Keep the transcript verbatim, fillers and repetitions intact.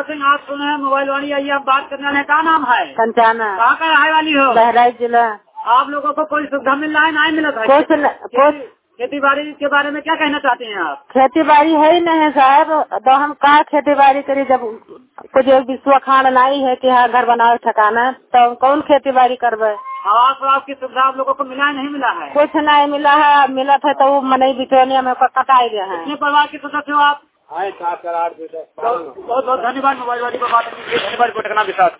सिंह, आप सुने हैं मोबाइल वाली, आइए आप बात करने वाले, क्या नाम है? कंचाना। कहाँ का रहाय वाली हो? बहराइच जिला। आप लोगों को कोई सुविधा मिल रहा है, नहीं मिला था? कुछ न, कुछ खेती बाड़ी के बारे में क्या कहना चाहते हैं आप? खेती बाड़ी है ही नहीं साहब, तो हम कहाँ खेती बाड़ी करी जब कुछ विश्व खान नहीं है कि हाँ घर बनाओ ठिकाना, तो कौन खेती बाड़ी करवे? आवास विभाग की सुविधा आप लोगों को मिला है, नहीं मिला है? कुछ नहीं मिला है, मिला था तो वो मनई बिचौनिया में कटाई गए हैं। कितने परिवार के सदस्य हो आप? बहुत बहुत धन्यवाद मोबाइल वाली को बात करने के लिए, धन्यवाद।